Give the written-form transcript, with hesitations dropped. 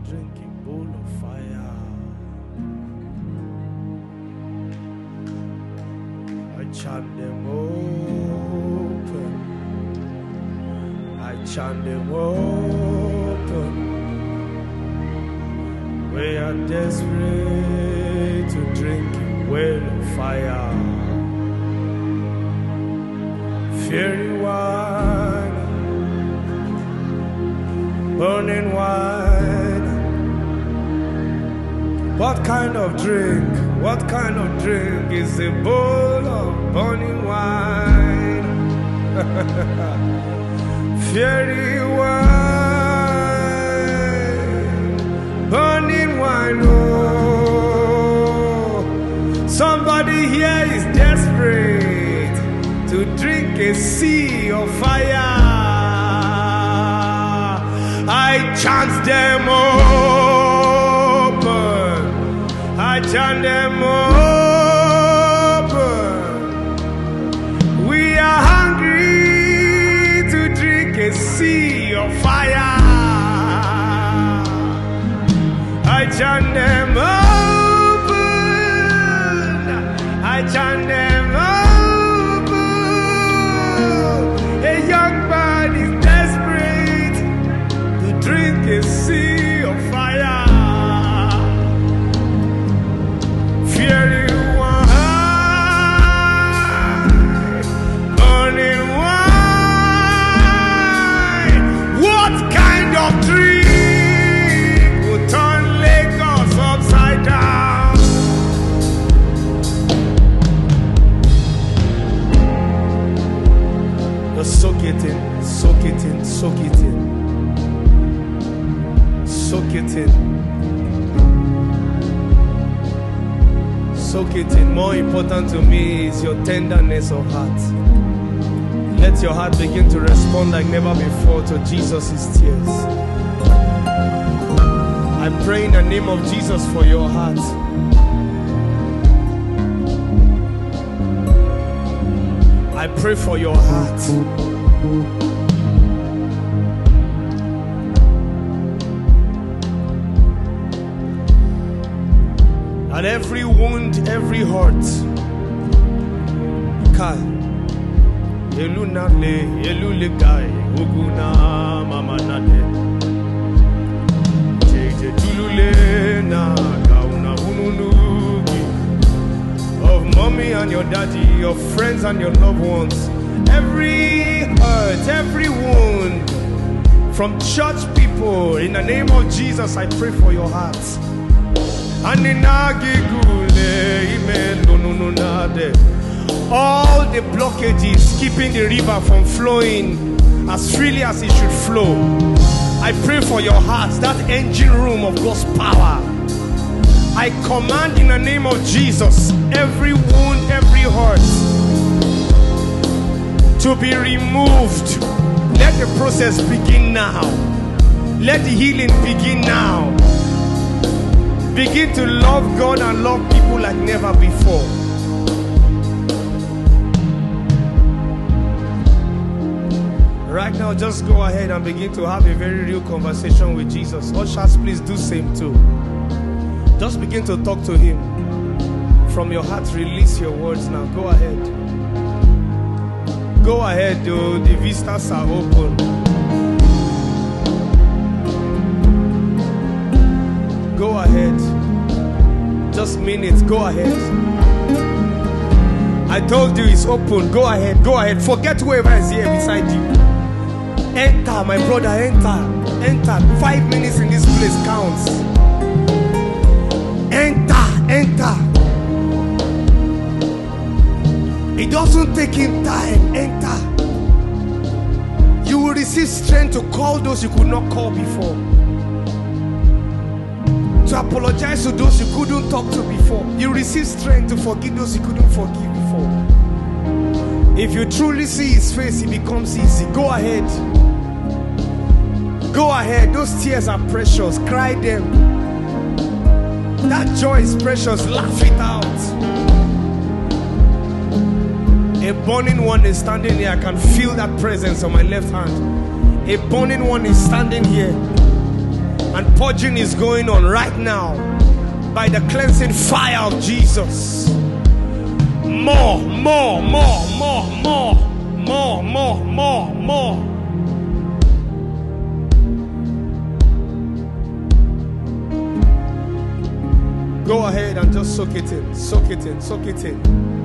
drinking bowl of fire. I chant them open. I chant them open. We are desperate to drink a well of fire. Fiery wine, burning wine. What kind of drink? What kind of drink is a bowl of burning wine? Fiery wine, burning wine. Oh, somebody here is desperate to drink a sea of fire. I chant them open. I chant them open. We are hungry to drink a sea of fire. I chant them open. I chant them open. A young man is desperate to drink a sea of fire. Fiery wine, burning wine. What kind of drink will turn Lagos upside down? Just soak it in, soak it in, soak it in. Soak it in. Soak it in. More important to me is your tenderness of heart. Let your heart begin to respond like never before to Jesus' tears. I pray in the name of Jesus for your heart. I pray for your heart. And every wound, every hurt. Kai. Eluna le, elule kai, uguna mama nade. Teje tulule na kauna ununugi. Of mommy and your daddy, your friends and your loved ones. Every hurt, every wound from church people. In the name of Jesus, I pray for your hearts. All the blockages keeping the river from flowing as freely as it should flow. I pray for your hearts, that engine room of God's power. I command in the name of Jesus, every wound, every hurt to be removed. Let the process begin now. Let the healing begin now. Begin to love God and love people like never before. Right now, just go ahead and begin to have a very real conversation with Jesus. Ushers, please do same too. Just begin to talk to Him. From your heart, release your words now. Go ahead. Go ahead, dude. The vistas are open. Go ahead. Just minutes. Go ahead. I told you it's open. Go ahead. Go ahead. Forget whoever is here beside you. Enter, my brother. Enter. Enter. 5 minutes in this place counts. Enter. Enter. It doesn't take him time. Enter. You will receive strength to call those you could not call before. To apologize to those you couldn't talk to before. You receive strength to forgive those you couldn't forgive before. If you truly see His face, it becomes easy. Go ahead. Go ahead. Those tears are precious. Cry them. That joy is precious. Laugh it out. A burning one is standing here. I can feel that presence on my left hand. A burning one is standing here. And purging is going on right now by the cleansing fire of Jesus. More, more, more, more, more, more, more, more, more. Go ahead and just soak it in, soak it in, soak it in.